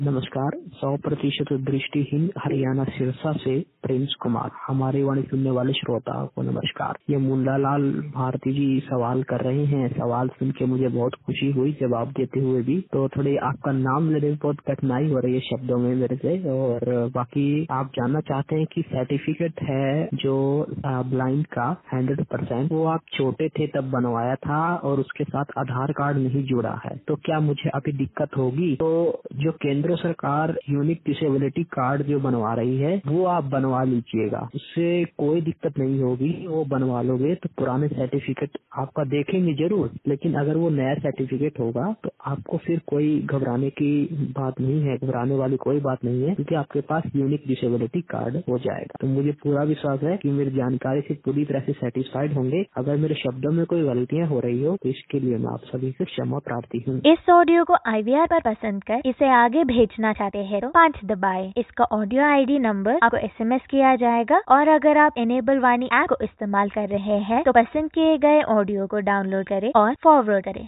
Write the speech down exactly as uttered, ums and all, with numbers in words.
नमस्कार। सौ प्रतिशत दृष्टिहीन हरियाणा सिरसा से प्रिंस कुमार। हमारे वाणी सुनने वाले श्रोताओं को नमस्कार। ये मुंडालाल भारती जी सवाल कर रहे हैं। सवाल सुन के मुझे बहुत खुशी हुई जवाब देते हुए भी। तो थोड़ी आपका नाम लेने में बहुत कठिनाई हो रही है शब्दों में मेरे से। और बाकी आप जानना चाहते हैं कि सर्टिफिकेट है जो ब्लाइंड का हंड्रेड परसेंट वो आप छोटे थे तब बनवाया था और उसके साथ आधार कार्ड नहीं जुड़ा है, तो क्या मुझे अभी दिक्कत होगी? तो जो केंद्र सरकार यूनिक डिसेबिलिटी कार्ड जो बनवा रही है वो आप बनवा लीजिएगा, उससे कोई दिक्कत नहीं होगी। वो बनवा लोगे तो पुराने सर्टिफिकेट आपका देखेंगे जरूर, लेकिन अगर वो नया सर्टिफिकेट होगा तो आपको फिर कोई घबराने की बात नहीं है, घबराने वाली कोई बात नहीं है, क्योंकि आपके पास यूनिक डिसेबिलिटी कार्ड हो जाएगा। तो मुझे पूरा विश्वास है कि मेरी जानकारी से पूरी तरह से सेटिस्फाइड होंगे। अगर मेरे शब्दों में कोई गलतियां हो रही हो तो इसके लिए मैं आप सभी से क्षमा प्रार्थी हूँ। इस ऑडियो को आई वी आर पर पसंद कर इसे आगे भेजना चाहते हैं तो पाँच दबाएं। इसका ऑडियो आई डी नंबर आपको एस एम एस किया जाएगा। और अगर आप इनेबल वाणी ऐप को इस्तेमाल कर रहे हैं तो पसंद किए गए ऑडियो को डाउनलोड करें और फॉरवर्ड करें।